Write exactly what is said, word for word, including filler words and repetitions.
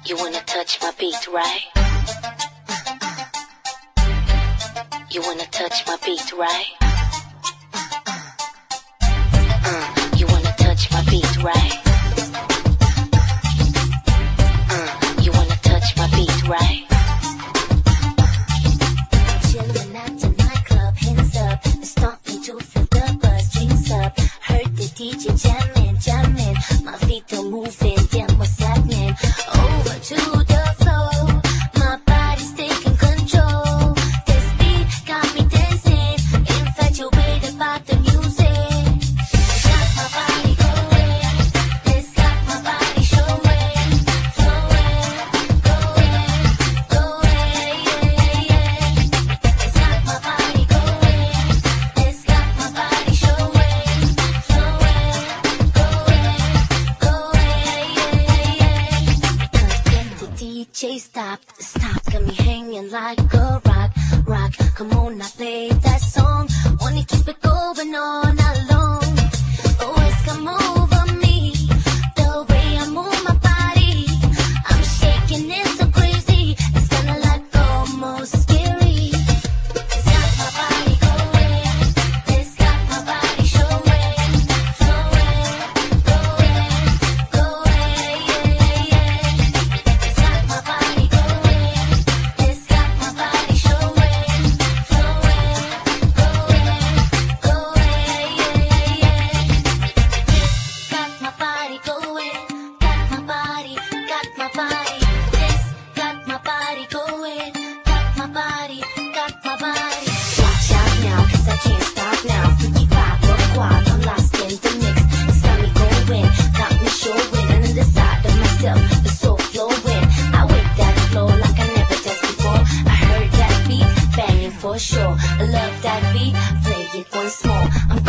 You wanna touch my beat, right? You wanna touch my beat, right? Uh, you wanna touch my beat, right? Uh, you wanna touch my beat, right? Chillin' at the nightclub, hands up, stomping to feel the buzz, drinks up. Heard the D J jamming, jamming, my feet are moving, damn what's happening? Over to the floor, my body's taking control. This beat got me dancing, infatuated by the music. It's got my body going, it's got my body showing, flowing, going, going, yeah, yeah. It's got my body going, it's got my body showing, flowing, going, going, yeah, yeah. Then the D J stopped, stopped, got me hanging like a rock, rock. Come on, I play that song, wanna keep it going all night long. Oh, it's come over me, the way I move my body. I'm shaking it so crazy, it's kinda like almost scary. It's got my body going, it's got my body showing, flowing, going, going, yeah, yeah. It's got my body going, it's got my body showing, flowing, going, going, yeah, yeah. Got my body going, got my body, got my body. This got my body going, got my body, got my body. Watch out now, cause I can't stop now. Freaky pop or quad, I'm lost in the mix. It's got me going, got me showing. Under the side of myself, the soul flowing. I whip that flow like I never danced before. I heard that beat, banging for sure. I love that beat, play it once more. I'm